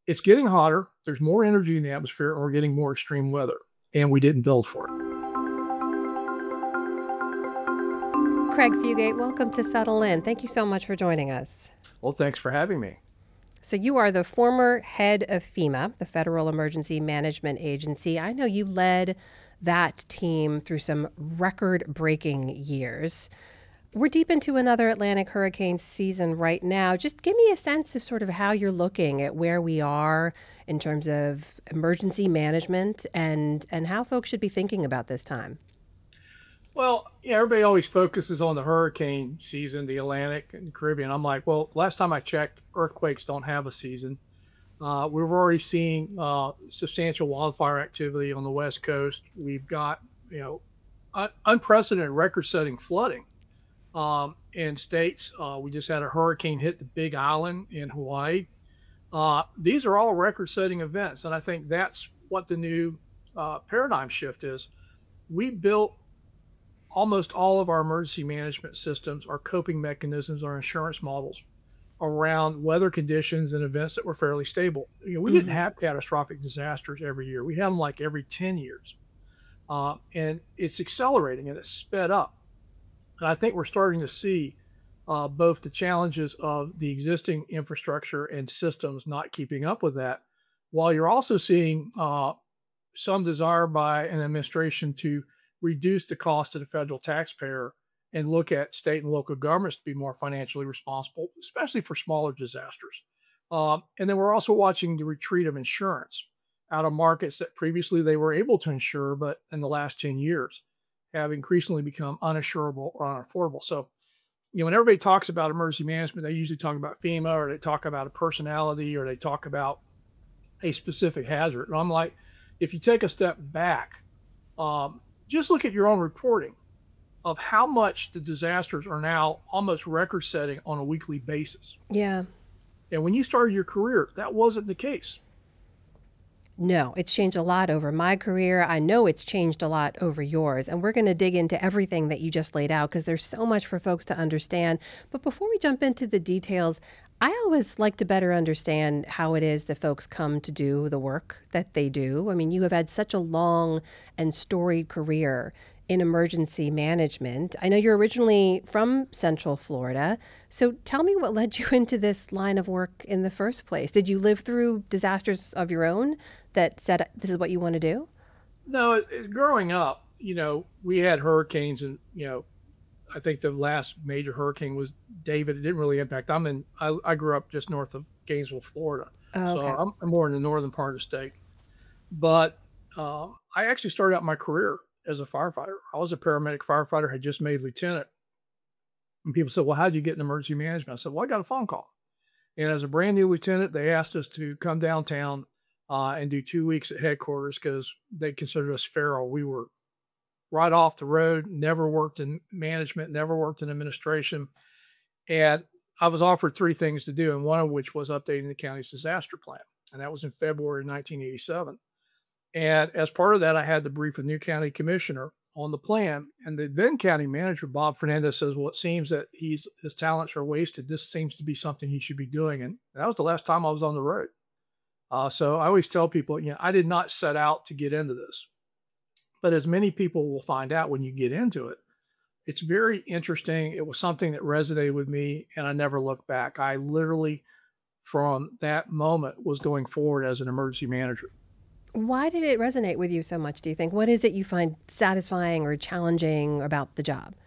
It's getting hotter. There's more energy in the atmosphere, and we're getting more extreme weather. And we didn't build for it. Craig Fugate, welcome to Settle In. Thank you so much for joining us. Well, thanks for having me. So you are the former head of FEMA, the Federal Emergency Management Agency. I know you led that team through some record-breaking years. We're deep into another Atlantic hurricane season right now. Just give me a sense of sort of how you're looking at where we are in terms of emergency management and how folks should be thinking about this time. Well, yeah, everybody always focuses on the hurricane season, the Atlantic and the Caribbean. I'm like, well, last time I checked, earthquakes don't have a season. We're already seeing substantial wildfire activity on the West Coast. We've got, unprecedented record-setting flooding in states. We just had a hurricane hit the Big Island in Hawaii. These are all record-setting events, and I think that's what the new paradigm shift is. We built almost all of our emergency management systems, our coping mechanisms, our insurance models around weather conditions and events that were fairly stable. We didn't have catastrophic disasters every year. We had them like every 10 years. And it's accelerating and it's sped up. And I think we're starting to see both the challenges of the existing infrastructure and systems not keeping up with that, while you're also seeing some desire by an administration to reduce the cost to the federal taxpayer and look at state and local governments to be more financially responsible, especially for smaller disasters. And then we're also watching the retreat of insurance out of markets that previously they were able to insure, but in the last 10 years have increasingly become uninsurable or unaffordable. So, when everybody talks about emergency management, they usually talk about FEMA, or they talk about a personality, or they talk about a specific hazard. And I'm like, if you take a step back, just look at your own reporting of how much the disasters are now almost record-setting on a weekly basis. Yeah. And when you started your career, that wasn't the case. No, it's changed a lot over my career. I know it's changed a lot over yours. And we're going to dig into everything that you just laid out because there's so much for folks to understand. But before we jump into the details, I always like to better understand how it is that folks come to do the work that they do. I mean, you have had such a long and storied career in emergency management. I know you're originally from Central Florida. So tell me what led you into this line of work in the first place. Did you live through disasters of your own that said this is what you want to do? No, growing up, we had hurricanes, and, I think the last major hurricane was David. It didn't really impact. I grew up just north of Gainesville, Florida. Oh, okay. So I'm more in the northern part of the state. But I actually started out my career as a firefighter. I was a paramedic firefighter, had just made lieutenant. And people said, well, how'd you get in emergency management? I said, well, I got a phone call. And as a brand new lieutenant, they asked us to come downtown and do 2 weeks at headquarters because they considered us feral. We were right off the road, never worked in management, never worked in administration. And I was offered three things to do, and one of which was updating the county's disaster plan. And that was in February of 1987. And as part of that, I had to brief a new county commissioner on the plan. And the then county manager, Bob Fernandez, says, well, it seems that his talents are wasted. This seems to be something he should be doing. And that was the last time I was on the road. So I always tell people, I did not set out to get into this. But as many people will find out when you get into it, it's very interesting. It was something that resonated with me, and I never looked back. I literally, from that moment, was going forward as an emergency manager. Why did it resonate with you so much, do you think? What is it you find satisfying or challenging about the job?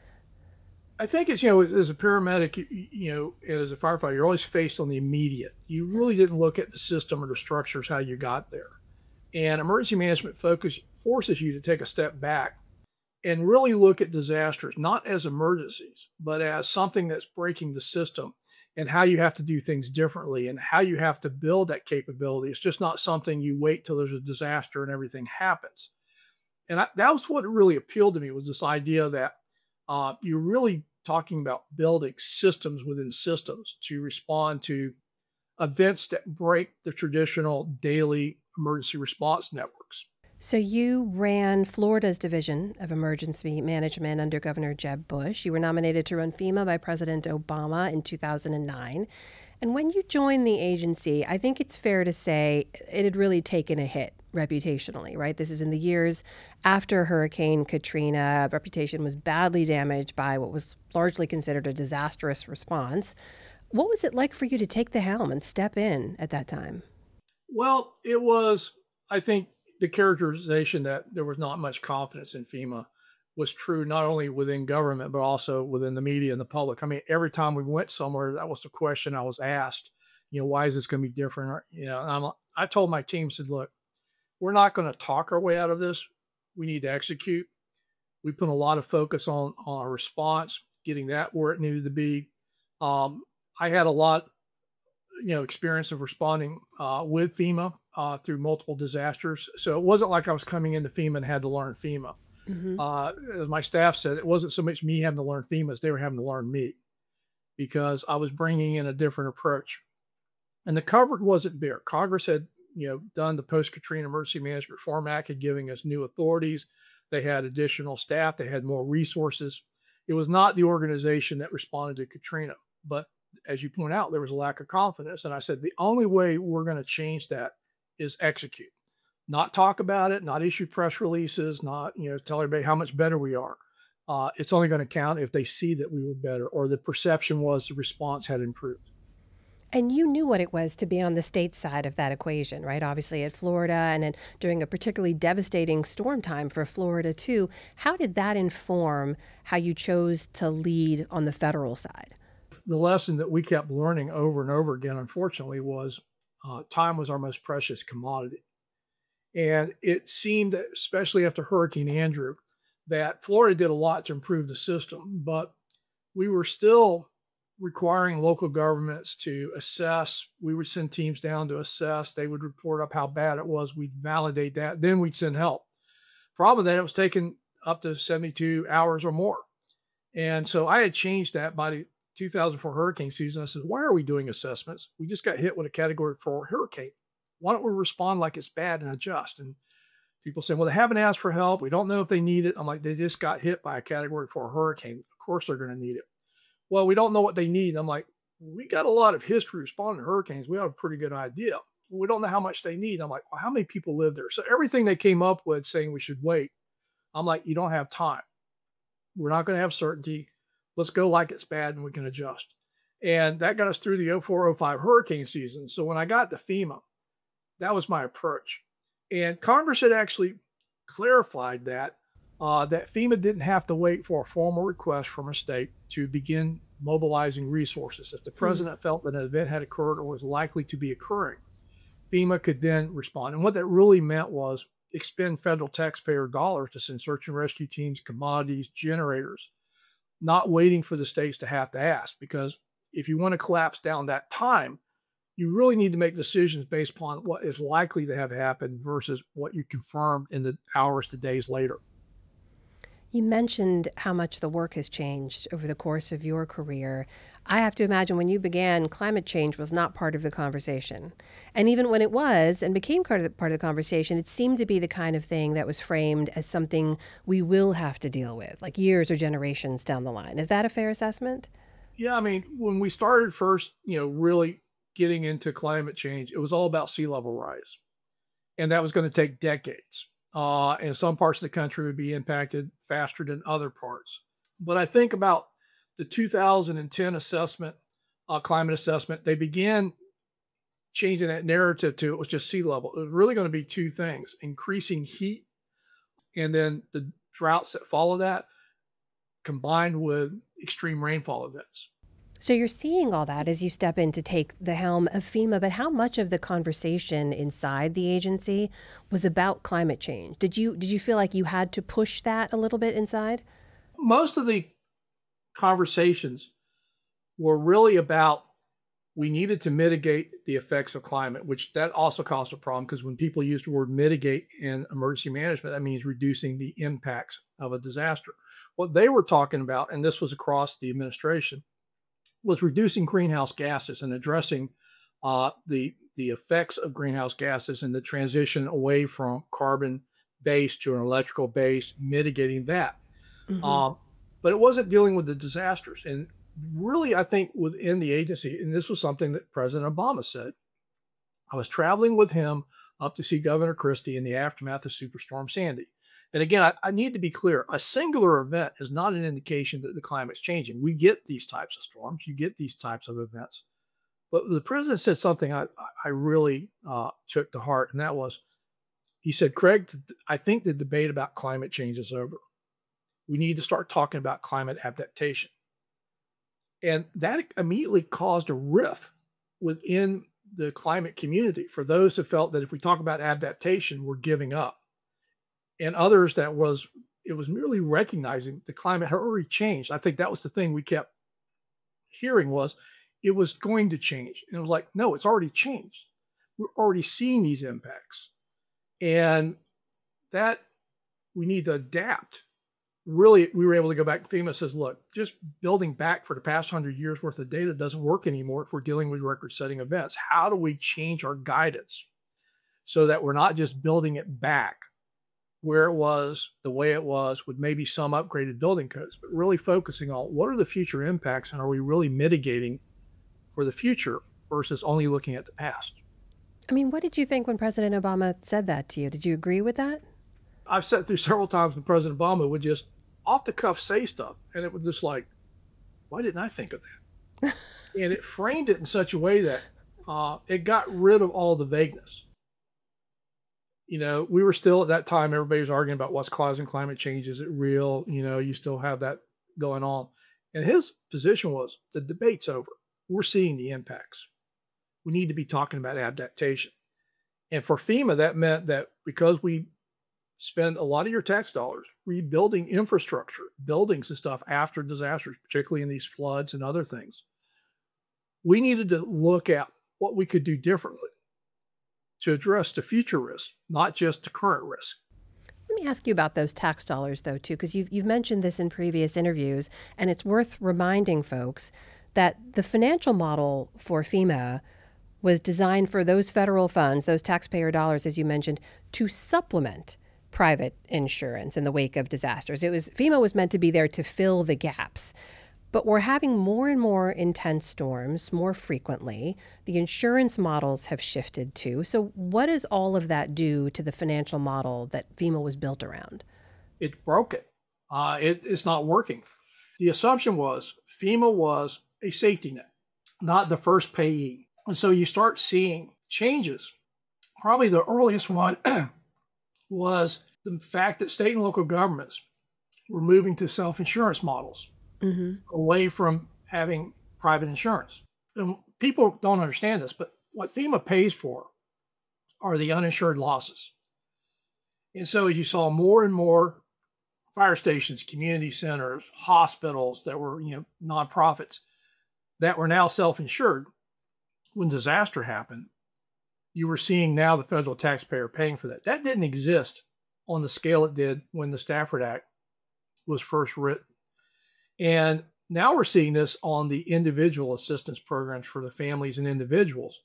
I think it's, as a paramedic, and as a firefighter, you're always faced on the immediate. You really didn't look at the system or the structures, how you got there. And emergency management forces you to take a step back and really look at disasters, not as emergencies, but as something that's breaking the system and how you have to do things differently and how you have to build that capability. It's just not something you wait till there's a disaster and everything happens. And that was what really appealed to me, was this idea that you're really talking about building systems within systems to respond to events that break the traditional daily emergency response networks. So you ran Florida's Division of Emergency Management under Governor Jeb Bush. You were nominated to run FEMA by President Obama in 2009. And when you joined the agency, I think it's fair to say it had really taken a hit reputationally, right? This is in the years after Hurricane Katrina. Reputation was badly damaged by what was largely considered a disastrous response. What was it like for you to take the helm and step in at that time? Well, it was, I think, the characterization that there was not much confidence in FEMA was true not only within government, but also within the media and the public. I mean, every time we went somewhere, that was the question I was asked, why is this going to be different? Or, and I told my team, said, look, we're not going to talk our way out of this. We need to execute. We put a lot of focus on our response, getting that where it needed to be. I had a lot, experience of responding with FEMA through multiple disasters. So it wasn't like I was coming into FEMA and had to learn FEMA. Mm-hmm. As my staff said, it wasn't so much me having to learn FEMA as they were having to learn me, because I was bringing in a different approach. And the cupboard wasn't bare. Congress had, done the Post-Katrina Emergency Management Reform Act, and giving us new authorities. They had additional staff. They had more resources. It was not the organization that responded to Katrina. But as you point out, there was a lack of confidence. And I said, the only way we're going to change that is execute. Not talk about it, not issue press releases, not, tell everybody how much better we are. It's only going to count if they see that we were better, or the perception was the response had improved. And you knew what it was to be on the state side of that equation, right? Obviously at Florida, and then during a particularly devastating storm time for Florida too. How did that inform how you chose to lead on the federal side? The lesson that we kept learning over and over again, unfortunately, was time was our most precious commodity. And it seemed, especially after Hurricane Andrew, that Florida did a lot to improve the system, but we were still requiring local governments to assess. We would send teams down to assess. They would report up how bad it was. We'd validate that. Then we'd send help. Problem that it was taking up to 72 hours or more. And so I had changed that by the 2004 hurricane season. I said, why are we doing assessments? We just got hit with a Category 4 hurricane. Why don't we respond like it's bad and adjust? And people say, well, they haven't asked for help. We don't know if they need it. I'm like, they just got hit by a Category 4 hurricane. Of course they're going to need it. Well, we don't know what they need. I'm like, we got a lot of history responding to hurricanes. We have a pretty good idea. We don't know how much they need. I'm like, well, how many people live there? So everything they came up with saying we should wait, I'm like, you don't have time. We're not going to have certainty. Let's go like it's bad and we can adjust. And that got us through the 04-05 hurricane season. So when I got to FEMA, that was my approach. And Congress had actually clarified that FEMA didn't have to wait for a formal request from a state to begin mobilizing resources. If the president felt that an event had occurred or was likely to be occurring, FEMA could then respond. And what that really meant was expend federal taxpayer dollars to send search and rescue teams, commodities, generators, not waiting for the states to have to ask. Because if you want to collapse down that time, you really need to make decisions based upon what is likely to have happened versus what you confirmed in the hours to days later. You mentioned how much the work has changed over the course of your career. I have to imagine when you began, climate change was not part of the conversation. And even when it was and became part of the conversation, it seemed to be the kind of thing that was framed as something we will have to deal with, like years or generations down the line. Is that a fair assessment? Yeah, I mean, when we started first, really getting into climate change, it was all about sea level rise. And that was going to take decades. And some parts of the country would be impacted faster than other parts. But I think about the 2010 assessment, climate assessment, they began changing that narrative to it was just sea level. It was really going to be two things: increasing heat and then the droughts that follow that, combined with extreme rainfall events. So you're seeing all that as you step in to take the helm of FEMA, but how much of the conversation inside the agency was about climate change? Did you feel like you had to push that a little bit inside? Most of the conversations were really about we needed to mitigate the effects of climate, which that also caused a problem because when people use the word mitigate in emergency management, that means reducing the impacts of a disaster. What they were talking about, and this was across the administration, was reducing greenhouse gases and addressing the effects of greenhouse gases and the transition away from carbon based to an electrical base, mitigating that. Mm-hmm. But it wasn't dealing with the disasters. And really, I think within the agency, and this was something that President Obama said. I was traveling with him up to see Governor Christie in the aftermath of Superstorm Sandy. And again, I need to be clear, a singular event is not an indication that the climate's changing. We get these types of storms, you get these types of events. But the president said something I really took to heart, and that was, he said, Craig, I think the debate about climate change is over. We need to start talking about climate adaptation. And that immediately caused a rift within the climate community for those who felt that if we talk about adaptation, we're giving up. And others it was merely recognizing the climate had already changed. I think that was the thing we kept hearing was it was going to change. And it was like, no, it's already changed. We're already seeing these impacts. And that we need to adapt. Really, we were able to go back. FEMA says, look, just building back for the past 100 years worth of data doesn't work anymore if we're dealing with record-setting events. How do we change our guidance so that we're not just building it back where it was, the way it was, with maybe some upgraded building codes, but really focusing on what are the future impacts and are we really mitigating for the future versus only looking at the past? I mean, what did you think when President Obama said that to you? Did you agree with that? I've sat through several times when President Obama would just off the cuff say stuff, and it was just like, why didn't I think of that? And it framed it in such a way that it got rid of all the vagueness. You know, we were still at that time, everybody was arguing about what's causing climate change. Is it real? You know, you still have that going on. And his position was the debate's over. We're seeing the impacts. We need to be talking about adaptation. And for FEMA, that meant that because we spend a lot of your tax dollars rebuilding infrastructure, buildings and stuff after disasters, particularly in these floods and other things, we needed to look at what we could do differently to address the future risk, not just the current risk. Let me ask you about those tax dollars, though, too, because you've mentioned this in previous interviews, and it's worth reminding folks that the financial model for FEMA was designed for those federal funds, those taxpayer dollars, as you mentioned, to supplement private insurance in the wake of disasters. FEMA was meant to be there to fill the gaps. But we're having more and more intense storms more frequently. The insurance models have shifted too. So what does all of that do to the financial model that FEMA was built around? It broke it. It's not working. The assumption was FEMA was a safety net, not the first payee. And so you start seeing changes. Probably the earliest one was the fact that state and local governments were moving to self-insurance models. Away from having private insurance. And people don't understand this, but what FEMA pays for are the uninsured losses. And so as you saw more and more fire stations, community centers, hospitals that were, nonprofits that were now self-insured, when disaster happened, you were seeing now the federal taxpayer paying for that. That didn't exist on the scale it did when the Stafford Act was first written. And now we're seeing this on the individual assistance programs for the families and individuals.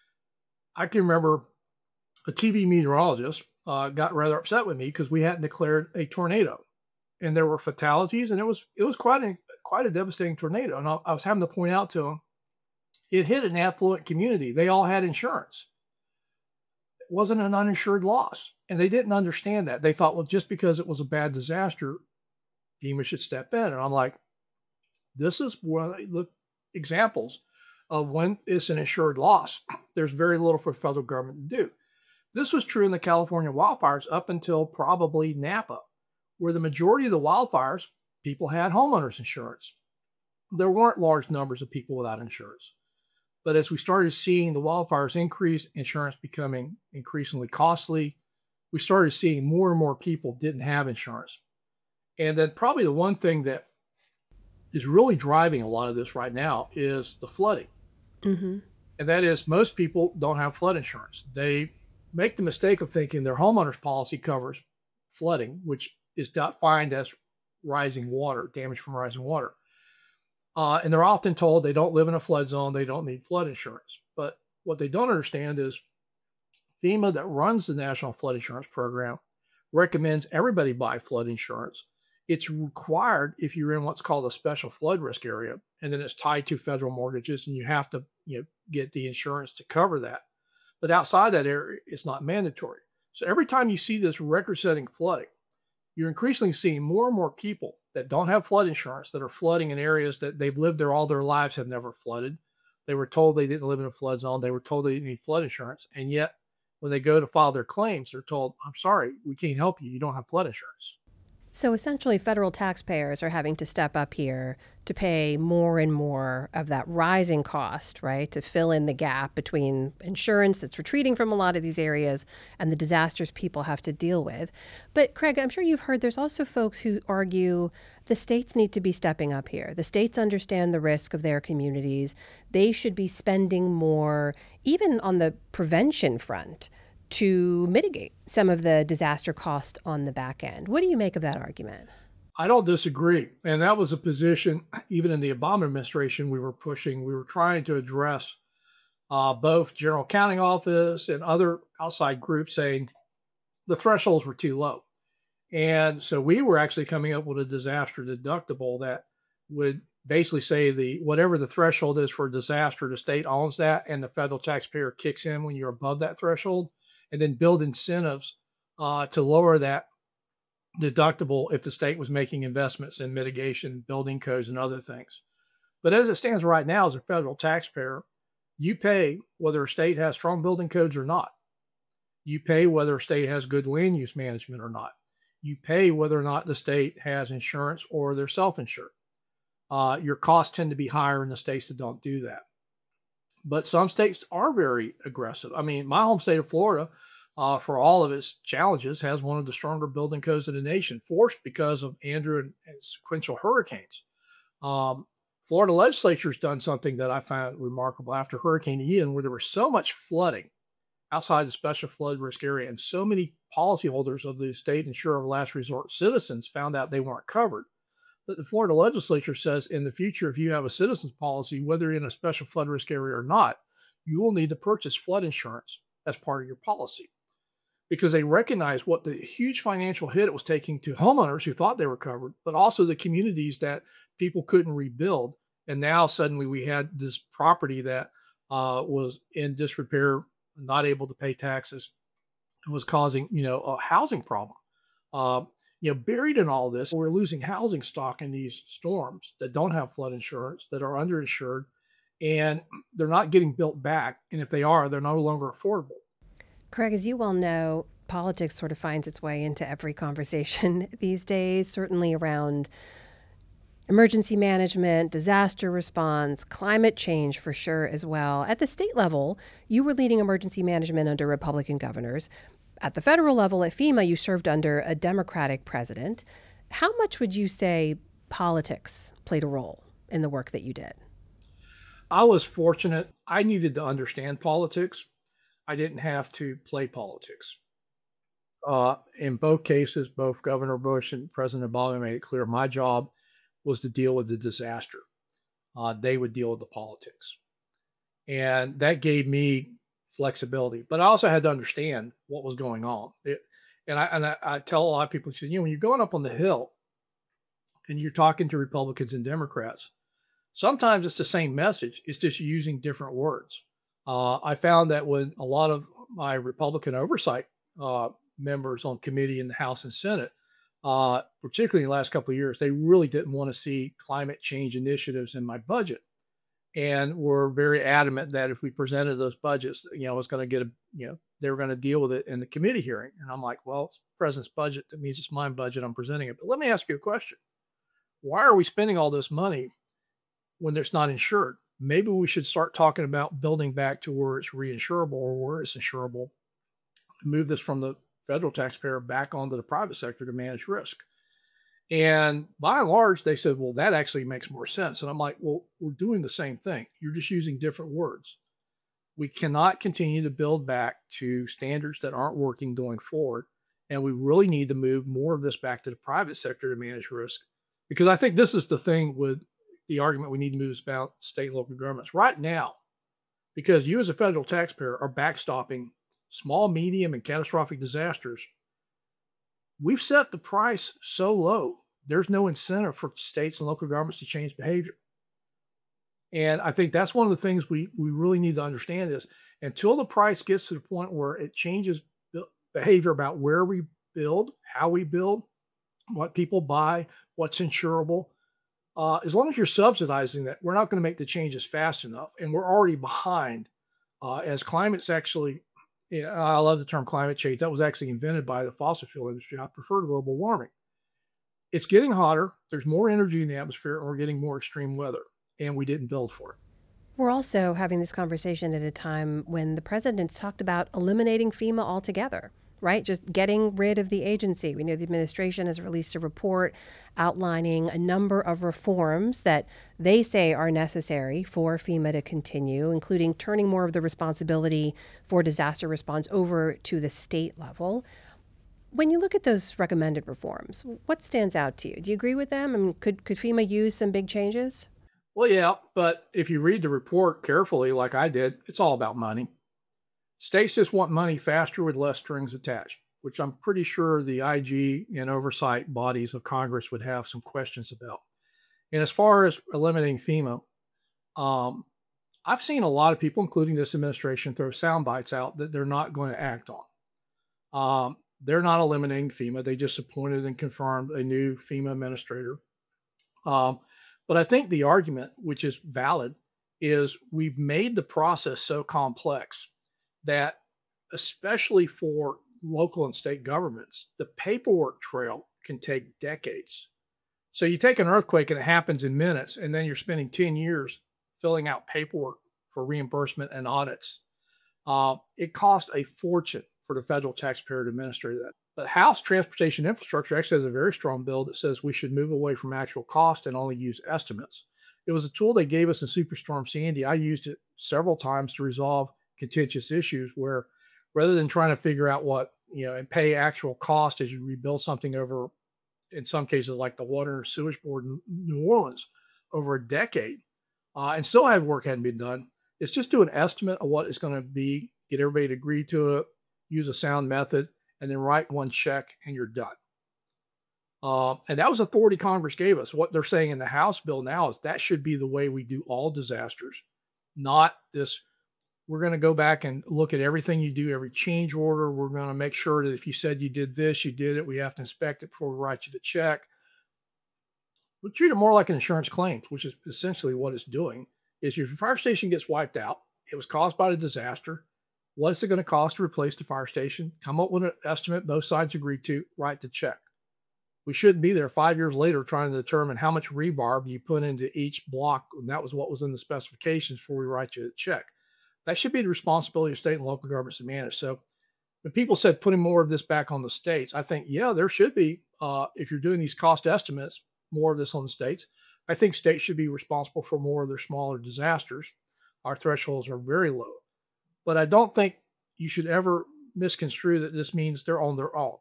I can remember a TV meteorologist got rather upset with me because we hadn't declared a tornado, and there were fatalities, and it was quite a devastating tornado. And I was having to point out to him, it hit an affluent community. They all had insurance. It wasn't an uninsured loss, and they didn't understand that. They thought, well, just because it was a bad disaster, FEMA should step in. And I'm like, this is one of the examples of when it's an insured loss. There's very little for the federal government to do. This was true in the California wildfires up until probably Napa, where the majority of the wildfires, people had homeowners insurance. There weren't large numbers of people without insurance. But as we started seeing the wildfires increase, insurance becoming increasingly costly, we started seeing more and more people didn't have insurance. And then probably the one thing that is really driving a lot of this right now is the flooding. And that is, most people don't have flood insurance. They make the mistake of thinking their homeowner's policy covers flooding, which is defined as rising water, damage from rising water. And they're often told they don't live in a flood zone, they don't need flood insurance. But what they don't understand is FEMA, that runs the National Flood Insurance Program, recommends everybody buy flood insurance. It's required if you're in what's called a special flood risk area. and then it's tied to federal mortgages, and you have to get the insurance to cover that. But outside that area, it's not mandatory. So every time you see this record-setting flooding, you're increasingly seeing more and more people that don't have flood insurance that are flooding in areas that they've lived there all their lives, have never flooded. They were told they didn't live in a flood zone. They were told they didn't need flood insurance. And yet, when they go to file their claims, they're told, I'm sorry, we can't help you. You don't have flood insurance. So essentially, federal taxpayers are having to step up here to pay more and more of that rising cost, right, to fill in the gap between insurance that's retreating from a lot of these areas and the disasters people have to deal with. But Craig, I'm sure you've heard there's also folks who argue the states need to be stepping up here. The states understand the risk of their communities. They should be spending more, even on the prevention front, to mitigate some of the disaster cost on the back end. What do you make of that argument? I don't disagree. And that was a position, even in the Obama administration, we were pushing. We were trying to address both General Accounting Office and other outside groups saying the thresholds were too low. And so we were actually coming up with a disaster deductible that would basically say whatever the threshold is for a disaster, the state owns that, and the federal taxpayer kicks in when you're above that threshold, and then build incentives to lower that deductible if the state was making investments in mitigation, building codes, and other things. But as it stands right now, as a federal taxpayer, you pay whether a state has strong building codes or not. You pay whether a state has good land use management or not. You pay whether or not the state has insurance or they're self-insured. Your costs tend to be higher in the states that don't do that. But some states are very aggressive. I mean, my home state of Florida, for all of its challenges, has one of the stronger building codes in the nation, forced because of Andrew and sequential hurricanes. Florida legislature has done something that I found remarkable after Hurricane Ian, where there was so much flooding outside the special flood risk area, and so many policyholders of the state insurer of last resort citizens found out they weren't covered. That the Florida legislature says in the future, if you have a citizens policy, whether you're in a special flood risk area or not, you will need to purchase flood insurance as part of your policy, because they recognize what the huge financial hit it was taking to homeowners who thought they were covered, but also the communities that people couldn't rebuild. And now suddenly we had this property that was in disrepair, not able to pay taxes, and was causing, a housing problem. Buried in all this, we're losing housing stock in these storms that don't have flood insurance, that are underinsured, and they're not getting built back. And if they are, they're no longer affordable. Craig, as you well know, politics sort of finds its way into every conversation these days, certainly around emergency management, disaster response, climate change for sure as well. At the state level, you were leading emergency management under Republican governors. At the federal level, at FEMA, you served under a Democratic president. How much would you say politics played a role in the work that you did? I was fortunate. I needed to understand politics. I didn't have to play politics. In both cases, both Governor Bush and President Obama made it clear my job was to deal with the disaster. They would deal with the politics. And that gave me flexibility. But I also had to understand what was going on. I tell a lot of people, when you're going up on the Hill and you're talking to Republicans and Democrats, sometimes it's the same message. It's just using different words. I found that when a lot of my Republican oversight members on committee in the House and Senate, particularly in the last couple of years, they really didn't want to see climate change initiatives in my budget, and were very adamant that if we presented those budgets, it was going to get they were going to deal with it in the committee hearing. And I'm like, well, it's the president's budget. That means it's my budget. I'm presenting it. But let me ask you a question. Why are we spending all this money when it's not insured? Maybe we should start talking about building back to where it's reinsurable or where it's insurable, move this from the federal taxpayer back onto the private sector to manage risk. And by and large, they said, well, that actually makes more sense. And I'm like, well, we're doing the same thing. You're just using different words. We cannot continue to build back to standards that aren't working going forward. And we really need to move more of this back to the private sector to manage risk. Because I think this is the thing with the argument we need to move is about state and local governments right now, because you as a federal taxpayer are backstopping small, medium, and catastrophic disasters. We've set the price so low, there's no incentive for states and local governments to change behavior. And I think that's one of the things we really need to understand is until the price gets to the point where it changes behavior about where we build, how we build, what people buy, what's insurable. As long as you're subsidizing that, we're not going to make the changes fast enough, and we're already behind. As climate's actually, yeah, I love the term climate change. That was actually invented by the fossil fuel industry. I prefer global warming. It's getting hotter. There's more energy in the atmosphere, and we're getting more extreme weather, and we didn't build for it. We're also having this conversation at a time when the president talked about eliminating FEMA altogether, right? Just getting rid of the agency. We know the administration has released a report outlining a number of reforms that they say are necessary for FEMA to continue, including turning more of the responsibility for disaster response over to the state level. When you look at those recommended reforms, what stands out to you? Do you agree with them? I mean, could FEMA use some big changes? Well, yeah, but if you read the report carefully, like I did, it's all about money. States just want money faster with less strings attached, which I'm pretty sure the IG and oversight bodies of Congress would have some questions about. And as far as eliminating FEMA, um, I've seen a lot of people, including this administration, throw sound bites out that they're not going to act on. They're not eliminating FEMA. They just appointed and confirmed a new FEMA administrator. Um, but I think the argument, which is valid, is we've made the process so complex that, especially for local and state governments, the paperwork trail can take decades. So you take an earthquake and it happens in minutes, and then you're spending 10 years filling out paperwork for reimbursement and audits. It costs a fortune for the federal taxpayer to administer that. The House Transportation Infrastructure actually has a very strong bill that says we should move away from actual cost and only use estimates. It was a tool they gave us in Superstorm Sandy. I used it several times to resolve contentious issues where rather than trying to figure out what, and pay actual cost as you rebuild something over, in some cases, like the Water and Sewage Board in New Orleans over a decade, and still have work hadn't been done. It's just do an estimate of what it's going to be, get everybody to agree to it, use a sound method, and then write one check, and you're done. And that was authority Congress gave us. What they're saying in the House bill now is that should be the way we do all disasters, not this. We're going to go back and look at everything you do, every change order. We're going to make sure that if you said you did this, you did it. We have to inspect it before we write you the check. We treat it more like an insurance claim, which is essentially what it's doing. Is your fire station gets wiped out, it was caused by the disaster. What is it going to cost to replace the fire station? Come up with an estimate both sides agree to, write the check. We shouldn't be there 5 years later trying to determine how much rebar you put into each block. And that was what was in the specifications before we write you the check. That should be the responsibility of state and local governments to manage. So when people said putting more of this back on the states, I think, yeah, there should be, if you're doing these cost estimates, more of this on the states. I think states should be responsible for more of their smaller disasters. Our thresholds are very low. But I don't think you should ever misconstrue that this means they're on their own.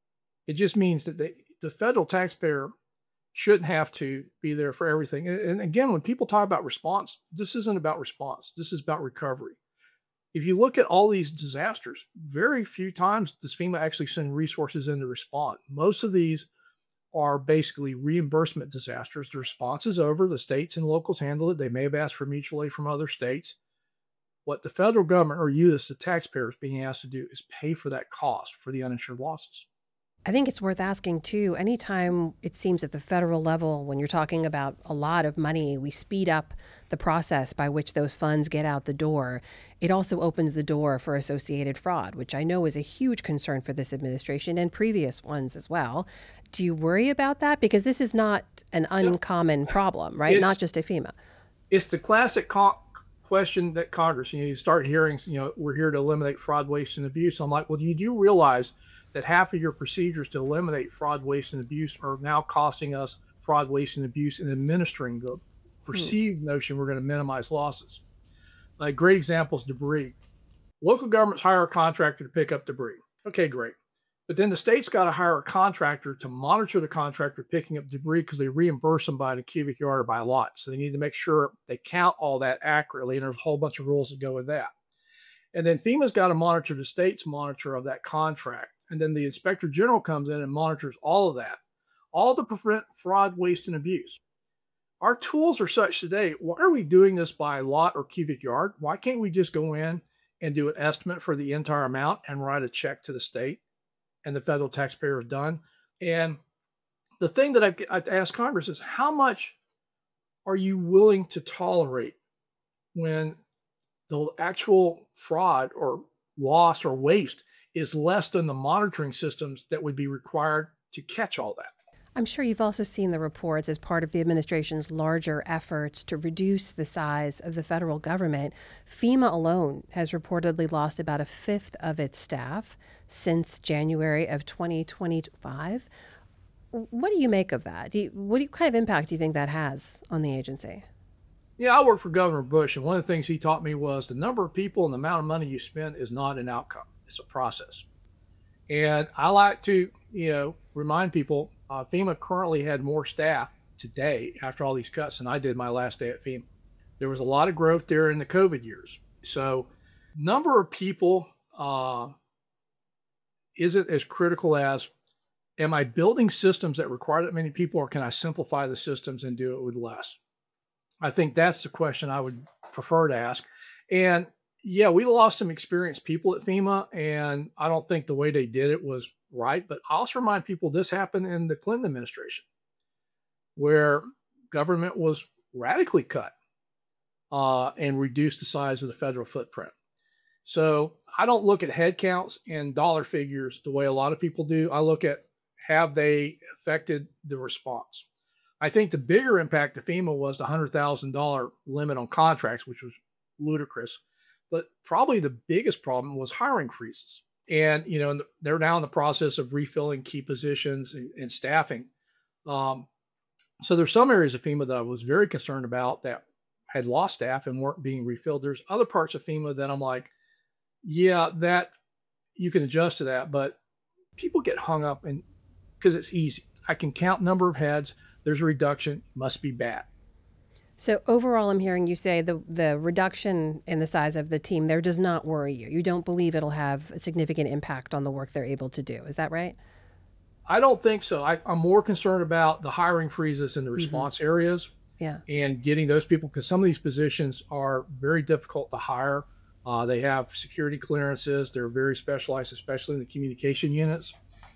It just means that the federal taxpayer shouldn't have to be there for everything. And again, when people talk about response, this isn't about response. This is about recovery. If you look at all these disasters, very few times does FEMA actually send resources in to respond. Most of these are basically reimbursement disasters. The response is over. The states and locals handle it. They may have asked for mutual aid from other states. What the federal government or you as the taxpayer is being asked to do is pay for that cost for the uninsured losses. I think it's worth asking, too, anytime it seems at the federal level, when you're talking about a lot of money, we speed up the process by which those funds get out the door. It also opens the door for associated fraud, which I know is a huge concern for this administration and previous ones as well. Do you worry about that? Because this is not an uncommon problem, right? Not just at FEMA. It's the classic question that Congress, you start hearing, we're here to eliminate fraud, waste, and abuse. I'm like, well, do you realize that half of your procedures to eliminate fraud, waste, and abuse are now costing us fraud, waste, and abuse in administering the perceived notion we're going to minimize losses? A great example is debris. Local governments hire a contractor to pick up debris. Okay, great. But then the state's got to hire a contractor to monitor the contractor picking up debris because they reimburse them by the cubic yard or by lot. So they need to make sure they count all that accurately, and there's a whole bunch of rules that go with that. And then FEMA's got to monitor the state's monitor of that contract. And then the inspector general comes in and monitors all of that, all to prevent fraud, waste, and abuse. our tools are such today. Why are we doing this by lot or cubic yard? Why can't we just go in and do an estimate for the entire amount and write a check to the state and the federal taxpayer is done? And the thing that I've asked Congress is, how much are you willing to tolerate when the actual fraud or loss or waste is less than the monitoring systems that would be required to catch all that? I'm sure you've also seen the reports as part of the administration's larger efforts to reduce the size of the federal government. FEMA alone has reportedly lost about a fifth of its staff since January of 2025. What do you make of that? What kind of impact do you think that has on the agency? Yeah, I worked for Governor Bush, and one of the things he taught me was the number of people and the amount of money you spend is not an outcome. It's a process. And I like to, remind people, FEMA currently had more staff today after all these cuts than I did my last day at FEMA. There was a lot of growth there in the COVID years. So number of people isn't as critical as, am I building systems that require that many people, or can I simplify the systems and do it with less? I think that's the question I would prefer to ask. And yeah, we lost some experienced people at FEMA, and I don't think the way they did it was right. But I also remind people this happened in the Clinton administration, where government was radically cut and reduced the size of the federal footprint. So I don't look at head counts and dollar figures the way a lot of people do. I look at, have they affected the response? I think the bigger impact to FEMA was the $100,000 limit on contracts, which was ludicrous. But probably the biggest problem was hiring freezes. And, they're now in the process of refilling key positions and staffing. So there's some areas of FEMA that I was very concerned about that had lost staff and weren't being refilled. There's other parts of FEMA that I'm like, yeah, that you can adjust to that. But people get hung up because it's easy. I can count number of heads. There's a reduction, must be bad. So overall, I'm hearing you say the reduction in the size of the team there does not worry you. You don't believe it'll have a significant impact on the work they're able to do. Is that right? I don't think so. I'm more concerned about the hiring freezes in the response areas. Yeah. And getting those people, because some of these positions are very difficult to hire. They have security clearances. They're very specialized, especially in the communication units.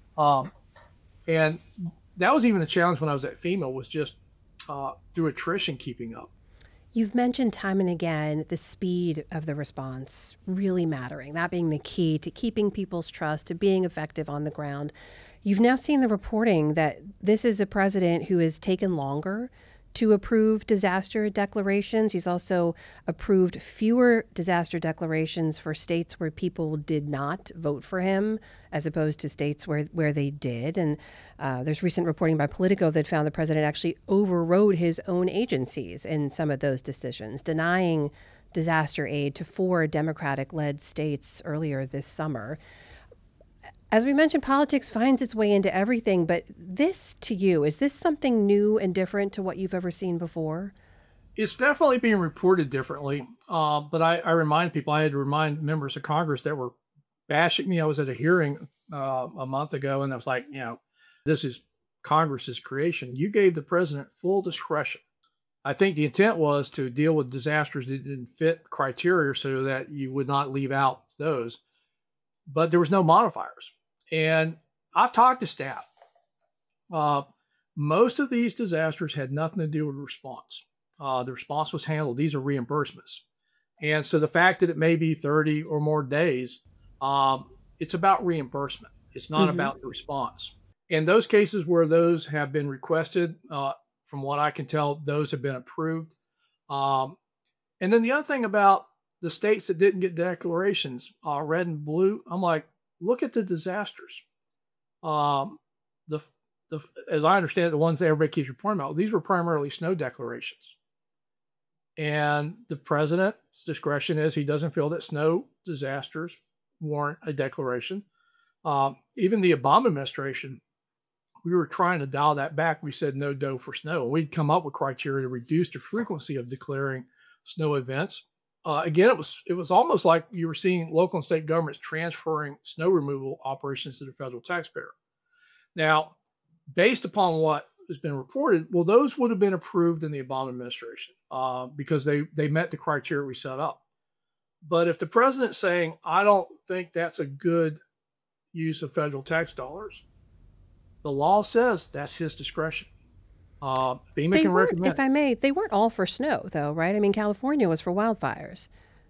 And that was even a challenge when I was at FEMA, was just through attrition keeping up. You've mentioned time and again the speed of the response really mattering, that being the key to keeping people's trust, to being effective on the ground. You've now seen the reporting that this is a president who has taken longer to approve disaster declarations. He's also approved fewer disaster declarations for states where people did not vote for him, as opposed to states where they did. And there's recent reporting by Politico that found the president actually overrode his own agencies in some of those decisions, denying disaster aid to 4 Democratic-led states earlier this summer. As we mentioned, politics finds its way into everything, but this to you, is this something new and different to what you've ever seen before? It's definitely being reported differently. But I remind people, I had to remind members of Congress that were bashing me. I was at a hearing a month ago, and I was like, this is Congress's creation. You gave the president full discretion. I think the intent was to deal with disasters that didn't fit criteria so that you would not leave out those. But there was no modifiers. And I've talked to staff. Most of these disasters had nothing to do with response. The response was handled. These are reimbursements. And so the fact that it may be 30 or more days, it's about reimbursement. It's not about the response. In those cases where those have been requested, from what I can tell, those have been approved. And then the other thing about the states that didn't get declarations, red and blue, I'm like, look at the disasters. As I understand it, the ones that everybody keeps reporting about, these were primarily snow declarations. And the president's discretion is he doesn't feel that snow disasters warrant a declaration. Even the Obama administration, we were trying to dial that back. We said no doe for snow. We'd come up with criteria to reduce the frequency of declaring snow events. Again, it was almost like you were seeing local and state governments transferring snow removal operations to the federal taxpayer. Now, based upon what has been reported, well, those would have been approved in the Obama administration because they met the criteria we set up. But if the president's saying, I don't think that's a good use of federal tax dollars, the law says that's his discretion. FEMA can recommend. If I may, they weren't all for snow, though, right? I mean, California was for wildfires.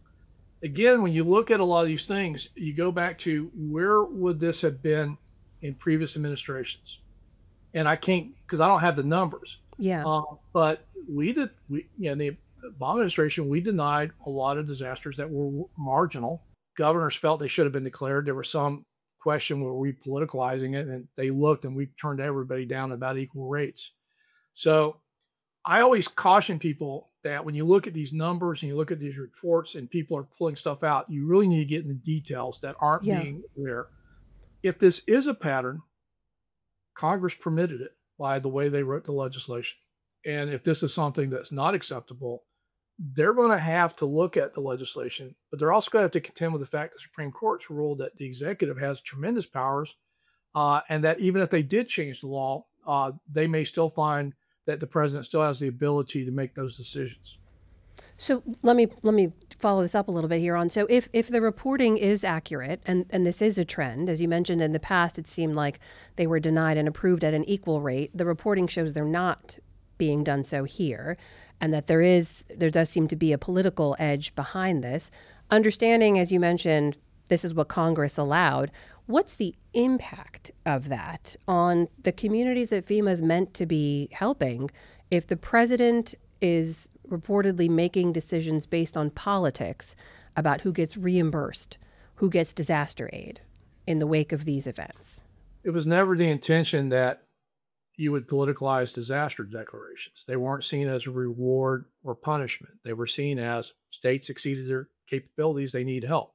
Again, when you look at a lot of these things, you go back to where would this have been in previous administrations? And I can't, because I don't have the numbers. Yeah. But in the Obama administration, we denied a lot of disasters that were marginal. Governors felt they should have been declared. There was some question, were we politicalizing it? And they looked, and we turned everybody down about equal rates. So I always caution people that when you look at these numbers and you look at these reports and people are pulling stuff out, you really need to get in the details that aren't being there. If this is a pattern, Congress permitted it by the way they wrote the legislation. And if this is something that's not acceptable, they're going to have to look at the legislation, but they're also going to have to contend with the fact that the Supreme Court's ruled that the executive has tremendous powers, and that even if they did change the law, they may still find that the president still has the ability to make those decisions. So let me follow this up a little bit here on. So if the reporting is accurate, and this is a trend, as you mentioned in the past, it seemed like they were denied and approved at an equal rate. The reporting shows they're not being done so here, and that there does seem to be a political edge behind this. Understanding, as you mentioned, this is what Congress allowed. What's the impact of that on the communities that FEMA is meant to be helping if the president is reportedly making decisions based on politics about who gets reimbursed, who gets disaster aid in the wake of these events? It was never the intention that you would politicalize disaster declarations. They weren't seen as a reward or punishment. They were seen as states exceeded their capabilities, they need help.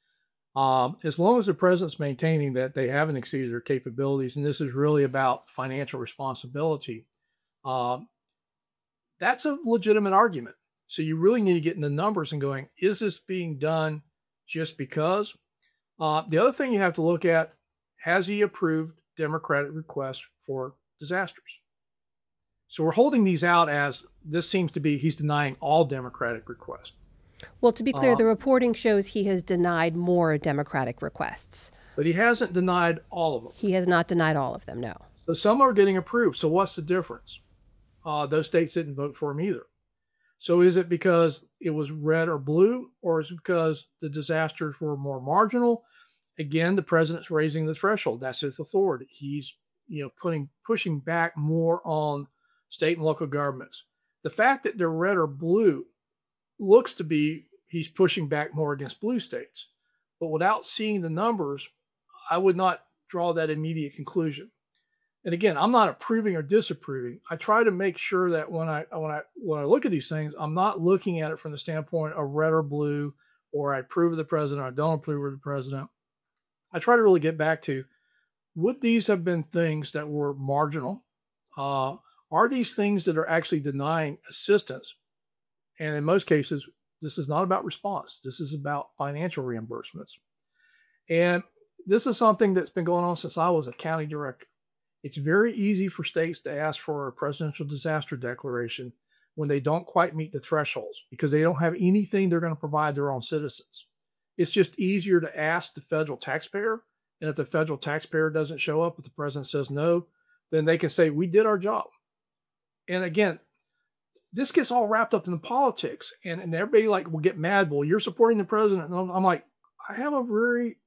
As long as the president's maintaining that they haven't exceeded their capabilities, and this is really about financial responsibility, that's a legitimate argument. So you really need to get in the numbers and going, is this being done just because? The other thing you have to look at, has he approved Democratic requests for disasters? So we're holding these out as this seems to be, he's denying all Democratic requests. Well, to be clear, the reporting shows he has denied more Democratic requests. But he hasn't denied all of them. He has not denied all of them, no. So some are getting approved. So what's the difference? Those states didn't vote for him either. So is it because it was red or blue, or is it because the disasters were more marginal? Again, the president's raising the threshold. That's his authority. He's pushing back more on state and local governments. The fact that they're red or blue looks to be he's pushing back more against blue states. But without seeing the numbers, I would not draw that immediate conclusion. And again, I'm not approving or disapproving. I try to make sure that when I look at these things, I'm not looking at it from the standpoint of red or blue, or I approve of the president or I don't approve of the president. I try to really get back to, would these have been things that were marginal? Are these things that are actually denying assistance? And in most cases, this is not about response. This is about financial reimbursements. And this is something that's been going on since I was a county director. It's very easy for states to ask for a presidential disaster declaration when they don't quite meet the thresholds because they don't have anything they're going to provide their own citizens. It's just easier to ask the federal taxpayer. And if the federal taxpayer doesn't show up, if the president says no, then they can say, we did our job. And again, this gets all wrapped up in the politics, and everybody will get mad. Well, you're supporting the president. And I'm like, I have a very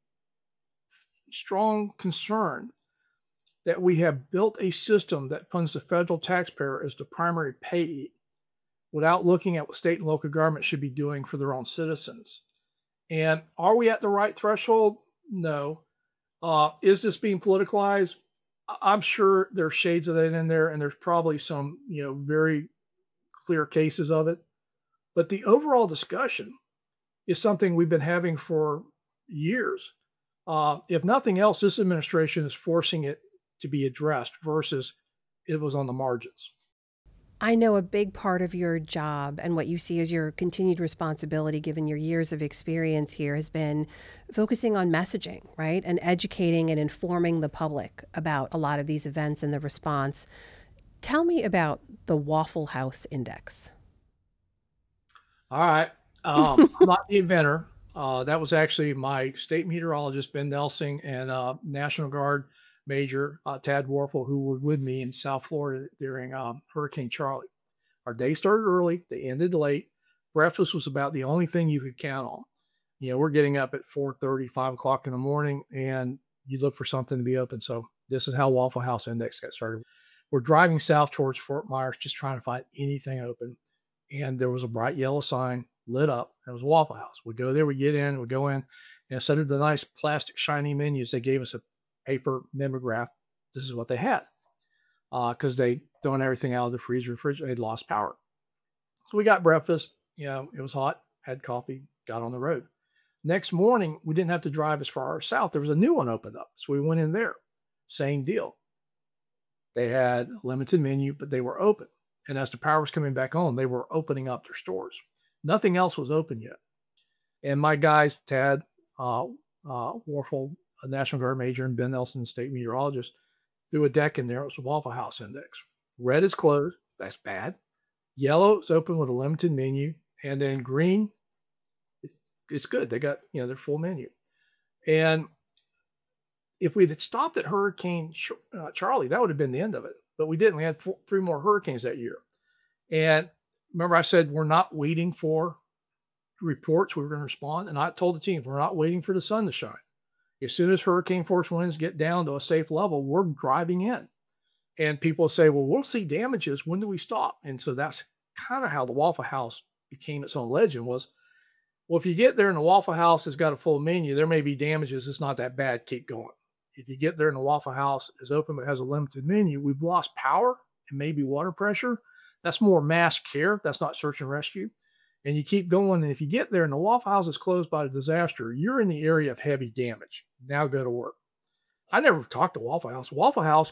strong concern that we have built a system that funds the federal taxpayer as the primary payee without looking at what state and local government should be doing for their own citizens. And are we at the right threshold? No. Is this being politicalized? I'm sure there's shades of that in there, and there's probably some, very clear cases of it. But the overall discussion is something we've been having for years. If nothing else, this administration is forcing it to be addressed versus it was on the margins. I know a big part of your job and what you see as your continued responsibility, given your years of experience here, has been focusing on messaging, right? And educating and informing the public about a lot of these events and the response. Tell me about the Waffle House Index. All right. I'm not the inventor. That was actually my state meteorologist, Ben Nelsing, and National Guard Major Tad Warfel, who were with me in South Florida during Hurricane Charlie. Our day started early, they ended late. Breakfast was about the only thing you could count on. We're getting up at 4:30, 5 o'clock in the morning, and you look for something to be open. So this is how Waffle House Index got started. We're driving south towards Fort Myers, just trying to find anything open. And there was a bright yellow sign lit up. It was a Waffle House. We go there, we get in, we go in, and instead of the nice plastic shiny menus, they gave us a paper mimeograph. This is what they had because they thrown everything out of the freezer. They'd lost power. So we got breakfast. It was hot, had coffee, got on the road. Next morning, we didn't have to drive as far south. There was a new one opened up. So we went in there. Same deal. They had a limited menu, but they were open. And as the power was coming back on, they were opening up their stores. Nothing else was open yet. And my guys, Tad Warfel, a National Guard Major, and Ben Nelson, state meteorologist, threw a deck in there. It was a Waffle House Index. Red is closed. That's bad. Yellow is open with a limited menu. And then green, it's good. They got, their full menu. And if we had stopped at Hurricane Charlie, that would have been the end of it. But we didn't. We had 3 more hurricanes that year. And remember I said we're not waiting for reports. We were going to respond. And I told the team, we're not waiting for the sun to shine. As soon as hurricane force winds get down to a safe level, we're driving in. And people say, well, we'll see damages. When do we stop? And so that's kind of how the Waffle House became its own legend was, well, if you get there and the Waffle House has got a full menu, there may be damages. It's not that bad. Keep going. If you get there and the Waffle House is open but has a limited menu, we've lost power and maybe water pressure. That's more mass care. That's not search and rescue. And you keep going. And if you get there and the Waffle House is closed by the disaster, you're in the area of heavy damage. Now go to work. I never talked to Waffle House. Waffle House,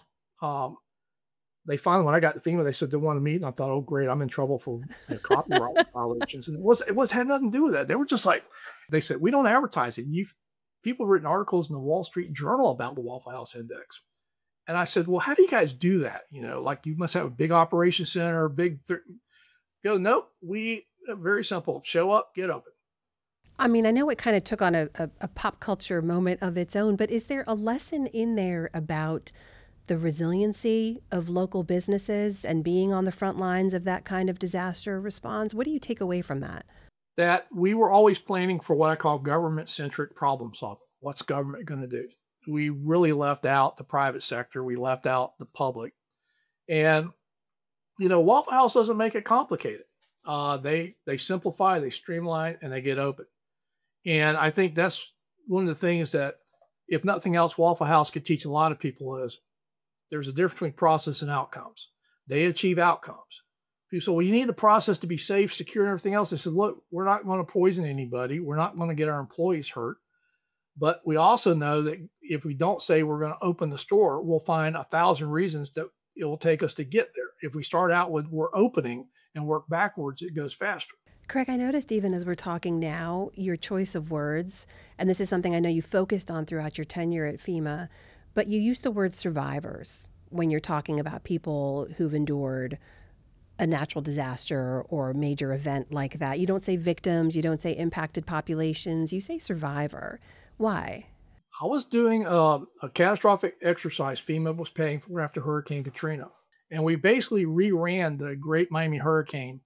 they finally, when I got to FEMA, they said they wanted to meet. And I thought, oh, great, I'm in trouble for copyright violations. And it had nothing to do with that. They were just like, they said, we don't advertise it. People have written articles in the Wall Street Journal about the Waffle House Index. And I said, well, how do you guys do that? Like you must have a big operation center, go, nope, very simple. Show up, get open. I mean, I know it kind of took on a pop culture moment of its own, but is there a lesson in there about the resiliency of local businesses and being on the front lines of that kind of disaster response? What do you take away from that? That we were always planning for what I call government-centric problem solving. What's government going to do? We really left out the private sector. We left out the public. And, Waffle House doesn't make it complicated. They simplify, they streamline, and they get open. And I think that's one of the things that, if nothing else, Waffle House could teach a lot of people is there's a difference between process and outcomes. They achieve outcomes. People say, well, you need the process to be safe, secure, and everything else. I said, look, we're not going to poison anybody. We're not going to get our employees hurt. But we also know that if we don't say we're going to open the store, we'll find 1,000 reasons that it will take us to get there. If we start out with we're opening and work backwards, it goes faster. Craig, I noticed even as we're talking now, your choice of words, and this is something I know you focused on throughout your tenure at FEMA, but you use the word survivors when you're talking about people who've endured a natural disaster or a major event like that. You don't say victims, you don't say impacted populations, you say survivor. Why? I was doing a catastrophic exercise FEMA was paying for after Hurricane Katrina. And we basically reran the Great Miami Hurricane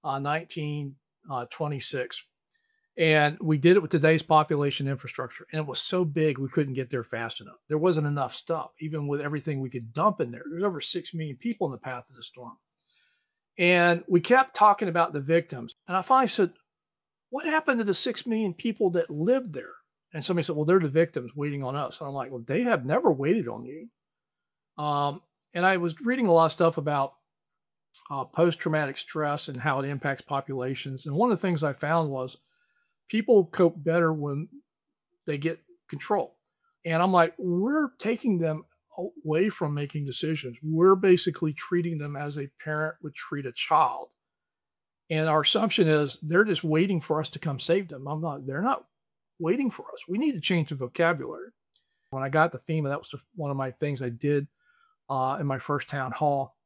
1926. And we did it with today's population infrastructure. And it was so big, we couldn't get there fast enough. There wasn't enough stuff, even with everything we could dump in there. There's over 6 million people in the path of the storm. And we kept talking about the victims. And I finally said, what happened to the 6 million people that lived there? And somebody said, well, they're the victims waiting on us. And I'm like, well, they have never waited on you. And I was reading a lot of stuff about post-traumatic stress and how it impacts populations. And one of the things I found was people cope better when they get control. And I'm like, we're taking them away from making decisions. We're basically treating them as a parent would treat a child. And our assumption is they're just waiting for us to come save them. They're not waiting for us. We need to change the vocabulary. When I got to FEMA, that was one of my things I did in my first town hall.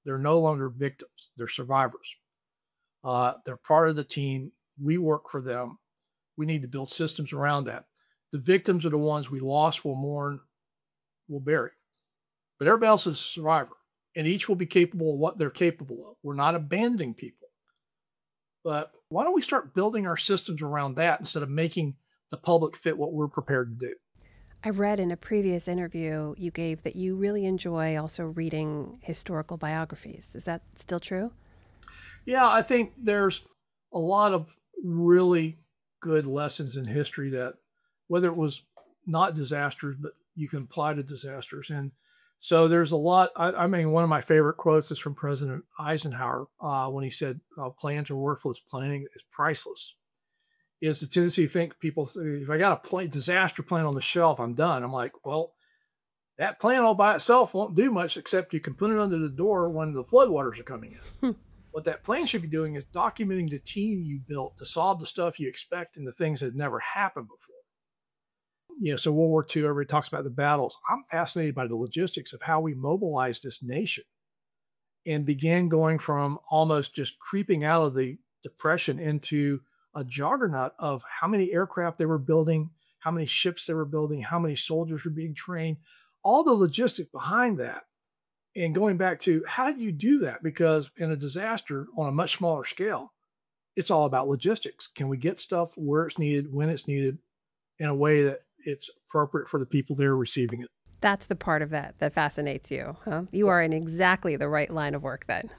They're no longer victims. They're survivors. They're part of the team. We work for them. We need to build systems around that. The victims are the ones we lost, will mourn, will bury. But everybody else is a survivor, and each will be capable of what they're capable of. We're not abandoning people. But why don't we start building our systems around that instead of making the public fit what we're prepared to do? I read in a previous interview you gave that you really enjoy also reading historical biographies. Is that still true? Yeah, I think there's a lot of really good lessons in history that, whether it was not disasters, but you can apply to disasters. And so there's a lot. I mean, one of my favorite quotes is from President Eisenhower when he said, plans are worthless, planning is priceless. Is the tendency to think people say, if I got a disaster plan on the shelf, I'm done. I'm like, well, that plan all by itself won't do much except you can put it under the door when the floodwaters are coming in. What that plan should be doing is documenting the team you built to solve the stuff you expect and the things that never happened before. So World War II, everybody talks about the battles. I'm fascinated by the logistics of how we mobilized this nation and began going from almost just creeping out of the Depression into a juggernaut of how many aircraft they were building, how many ships they were building, how many soldiers were being trained, all the logistics behind that. And going back to how do you do that? Because in a disaster on a much smaller scale, it's all about logistics. Can we get stuff where it's needed, when it's needed, in a way that it's appropriate for the people that are receiving it? That's the part of that that fascinates you, huh? You are in exactly the right line of work then.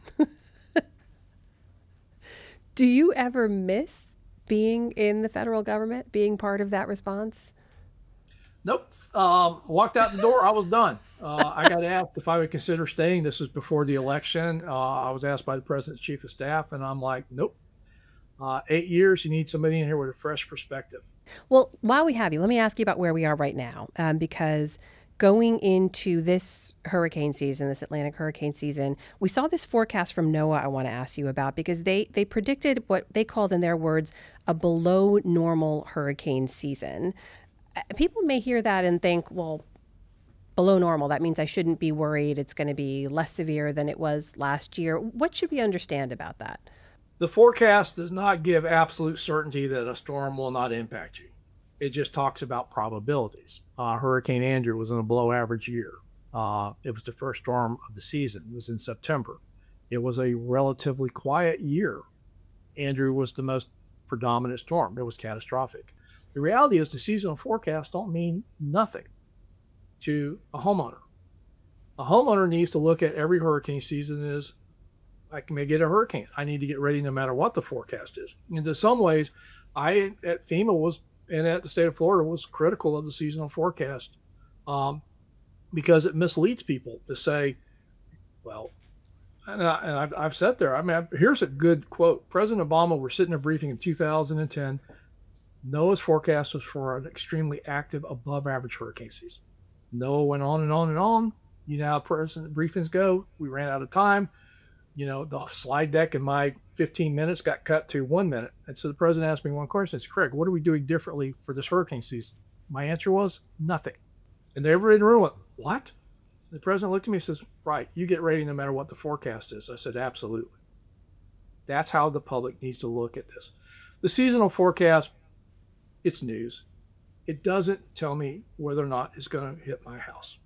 Do you ever miss being in the federal government, being part of that response? Nope. Walked out the door. I was done. I got asked if I would consider staying. This was before the election. I was asked by the president's chief of staff, and I'm like, nope. 8 years, you need somebody in here with a fresh perspective. Well, while we have you, let me ask you about where we are right now, because going into this hurricane season, this Atlantic hurricane season, we saw this forecast from NOAA I want to ask you about, because they predicted what they called, in their words, a below normal hurricane season. People may hear that and think, well, below normal, that means I shouldn't be worried. It's going to be less severe than it was last year. What should we understand about that? The forecast does not give absolute certainty that a storm will not impact you. It just talks about probabilities. Hurricane Andrew was in a below average year. It was the first storm of the season. It was in September. It was a relatively quiet year. Andrew was the most predominant storm. It was catastrophic. The reality is the seasonal forecasts don't mean nothing to a homeowner. A homeowner needs to look at every hurricane season as, I may get a hurricane. I need to get ready no matter what the forecast is. And in some ways, I at FEMA was, and at the state of Florida, was critical of the seasonal forecast because it misleads people to say, well, and I've sat there. I mean, here's a good quote. President Obama was sitting in a briefing in 2010. NOAA's forecast was for an extremely active, above average hurricane season. NOAA went on and on and on. You know how president briefings go. We ran out of time. The slide deck in my 15 minutes got cut to 1 minute. And so the president asked me one question. It's, Craig, what are we doing differently for this hurricane season? My answer was nothing. And everybody in the room went, what? The president looked at me and says, right, you get ready no matter what the forecast is. I said, absolutely. That's how the public needs to look at this. The seasonal forecast, it's news. It doesn't tell me whether or not it's going to hit my house.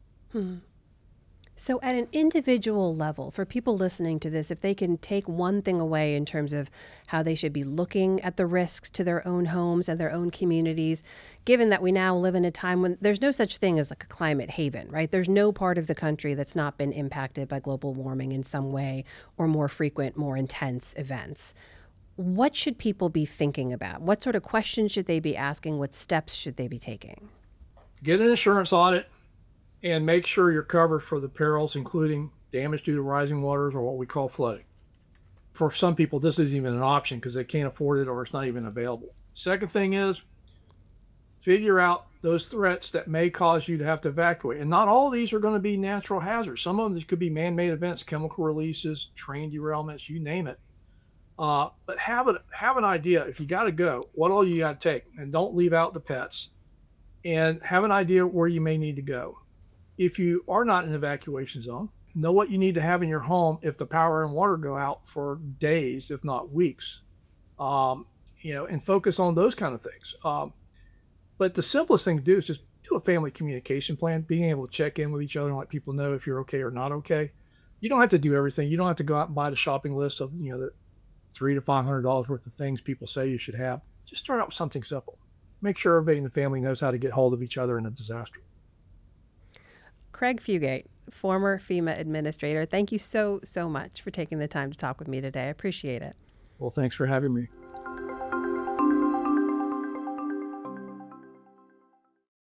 So at an individual level, for people listening to this, if they can take one thing away in terms of how they should be looking at the risks to their own homes and their own communities, given that we now live in a time when there's no such thing as like a climate haven, right? There's no part of the country that's not been impacted by global warming in some way or more frequent, more intense events. What should people be thinking about? What sort of questions should they be asking? What steps should they be taking? Get an insurance audit. And make sure you're covered for the perils, including damage due to rising waters or what we call flooding. For some people, this isn't even an option because they can't afford it or it's not even available. Second thing is, figure out those threats that may cause you to have to evacuate. And not all of these are going to be natural hazards. Some of them could be man-made events, chemical releases, train derailments, you name it. But have an idea, if you got to go, what all you got to take. And don't leave out the pets. And have an idea where you may need to go. If you are not in an evacuation zone, Know what you need to have in your home if the power and water go out for days, if not weeks. Um, and focus on those kind of things. But the simplest thing to do is just do a family communication plan, being able to check in with each other and let people know if you're okay or not okay. You don't have to do everything. You don't have to go out and buy the shopping list of, the $300 to $500 worth of things people say you should have. Just start out with something simple. Make sure everybody in the family knows how to get hold of each other in a disaster. Craig Fugate, former FEMA administrator, thank you so much for taking the time to talk with me today. I appreciate it. Well, thanks for having me.